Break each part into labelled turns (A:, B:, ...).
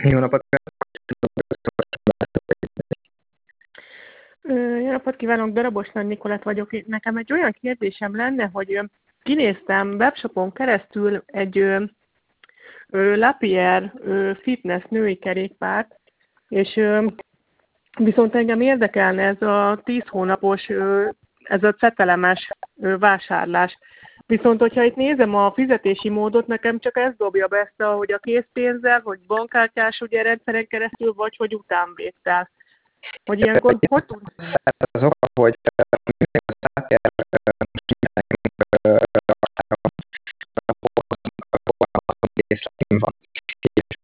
A: Jó napot!
B: Jó napot kívánok, Darabos Nagy Nikolett vagyok. Nekem egy olyan kérdésem lenne, hogy kinéztem webshopon keresztül egy Lapierre fitness női kerékpárt, és viszont engem érdekelne ez a 10 hónapos, ez a cetelemes vásárlás. Viszont, hogyha itt nézem a fizetési módot, nekem csak ez dobja be ezt, hogy a készpénzzel, hogy bankkártyás ugye rendszeren keresztül, vagy hogy utánvétel. Hogy ilyenkor hogy tud?
A: Az oka, hogy az ATR részletén van. És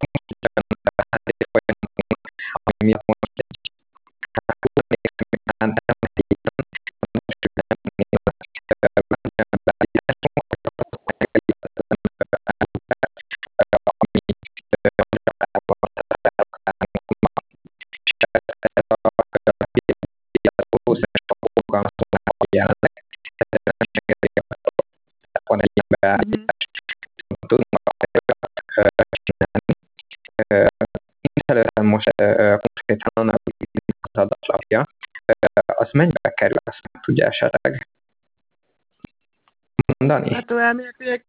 A: ami miatt most egy jelenleg van egy beállítás, tudunk csinálni. Előttem most konkrétan annak az adatlapja, az mennyibe kerül, azt meg tudja esetleg mondani?
B: Hát elméletileg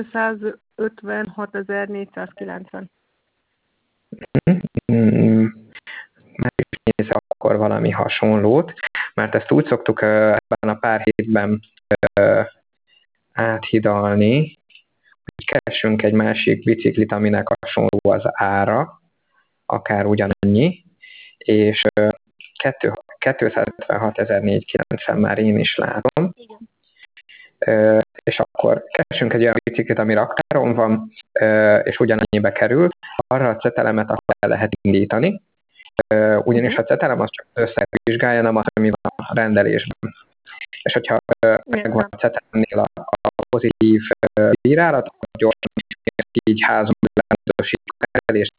B: 256.490.
A: Már is nézze akkor valami hasonlót, mert ezt úgy szoktuk ebben a pár hétben áthidalni, hogy keressünk egy másik biciklit, aminek hasonló az ára, akár ugyanannyi, és 256.490 már én is látom.
B: Igen.
A: És akkor keresünk egy olyan biciklit, ami raktáron van, és ugyanannyibe kerül, arra a cetelemet akkor el lehet indítani, ugyanis a cetelem az csak összevizsgálja, nem az, ami van a rendelésben. És hogyha megvan a cetelemnél a pozitív bírálat, akkor gyorsan így házon rendőrsítjük el, és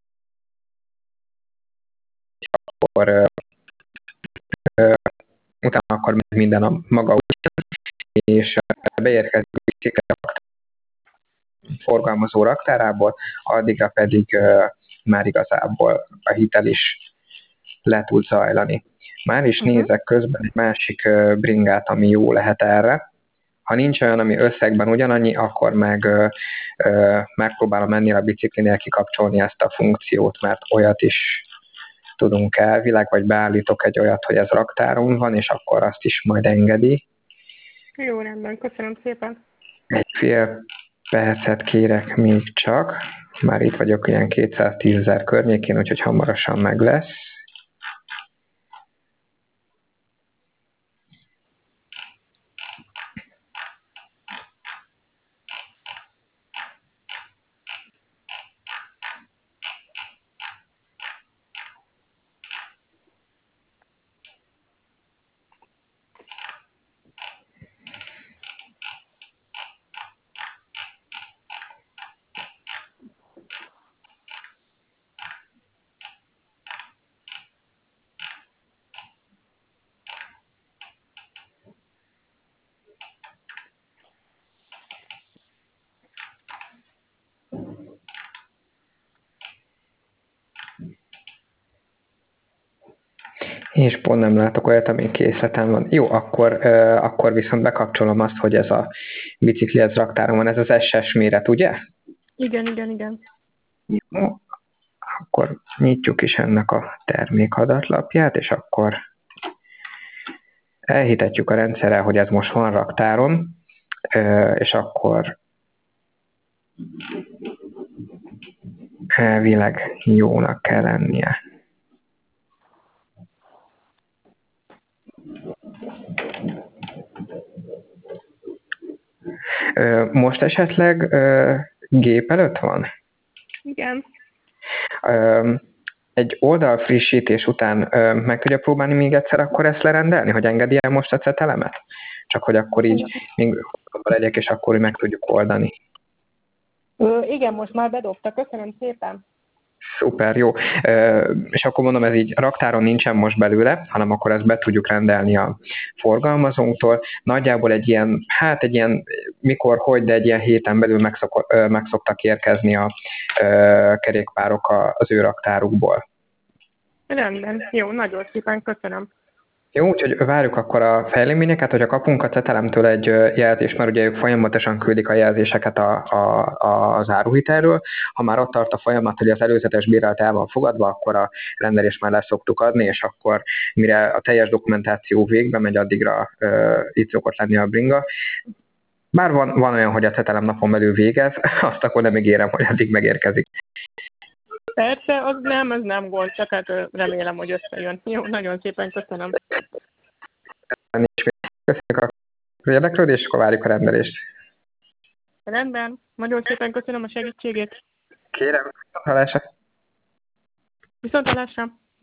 A: akkor utána akkor minden a maga útján, és beérkezik a biciklet forgalmazó raktárából, addigra pedig már igazából a hitel is le tud zajlani. Már is nézek közben egy másik bringát, ami jó lehet erre. Ha nincs olyan, ami összegben ugyanannyi, akkor meg megpróbálom ennél a biciklinél kikapcsolni ezt a funkciót, mert olyat is tudunk elvileg, vagy beállítok egy olyat, hogy ez raktáron van, és akkor azt is majd engedi.
B: Jó, rendben, köszönöm szépen.
A: Egy fél percet kérek még csak. Már itt vagyok ilyen 210.000 környékén, úgyhogy hamarosan meg lesz. És pont nem látok olyat, ami készletem van. Jó, akkor viszont bekapcsolom azt, hogy ez a bicikli, ez raktáron van, ez az SS méret, ugye?
B: Igen.
A: Jó, akkor nyitjuk is ennek a termékadatlapját, és akkor elhitetjük a rendszerrel, hogy ez most van raktáron, és akkor elvileg jónak kell lennie. Most esetleg gép előtt van?
B: Igen.
A: Egy oldal frissítés után meg tudja próbálni még egyszer akkor ezt lerendelni, hogy engedi el most a cetelemet? Csak hogy akkor így még legyek, és akkor meg tudjuk oldani.
B: Igen, most már bedobta, köszönöm szépen.
A: Szuper, jó. És akkor mondom, ez így raktáron nincsen most belőle, hanem akkor ezt be tudjuk rendelni a forgalmazónktól. Nagyjából egy ilyen, mikor, hogy, de egy ilyen héten belül meg szoktak érkezni a kerékpárok az ő raktárukból.
B: Rendben. Jó, nagyon szépen köszönöm.
A: Jó, úgyhogy várjuk akkor a fejleményeket, hogyha kapunk a Cetelemtől egy jelzést, mert ugye ők folyamatosan küldik a jelzéseket az áruhitelről. Ha már ott tart a folyamat, hogy az előzetes bírálat el van fogadva, akkor a rendelést már le szoktuk adni, és akkor mire a teljes dokumentáció végbe megy, addigra itt szokott lenni a bringa. Bár van olyan, hogy a Cetelem napon belül végez, azt akkor nem ígérem, hogy addig megérkezik.
B: Persze, az nem gond, csak hát remélem, hogy összejön. Jó, nagyon szépen köszönöm.
A: Köszönjük a érdeklődést, és akkor várjuk a rendelést.
B: Rendben, nagyon szépen köszönöm a segítségét.
A: Kérem, hallásra.
B: Viszontlátásra.